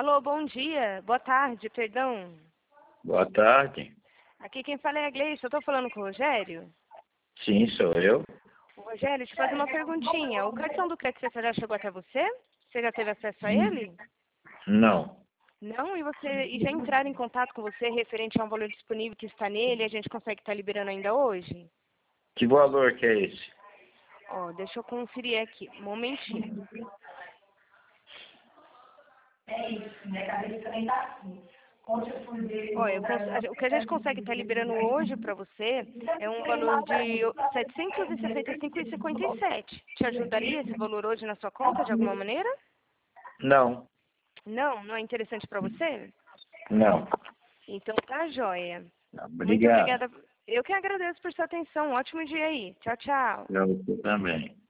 Alô, bom dia. Boa tarde, perdão. Boa tarde. Aqui quem fala é a Gleice. Eu estou falando com o Rogério? Sim, sou eu. Ô, Rogério, te fazer uma perguntinha. O cartão do crédito já chegou até você? Você já teve acesso a ele? Não. Não? E já entraram em contato com você referente a um valor disponível que está nele e a gente consegue estar liberando ainda hoje? Que valor que é esse? Ó, deixa eu conferir aqui. Um momentinho. É isso, né? A gente também tá assim. Onde eu fui ver Olha, o que a gente consegue estar liberando hoje para você é um valor de R$ 765,57. Te ajudaria esse valor hoje na sua conta de alguma maneira? Não. Não? Não é interessante para você? Não. Então tá joia. Muito Obrigado. obrigada. Eu que agradeço por sua atenção. Um ótimo dia aí. Tchau, tchau. Para você também.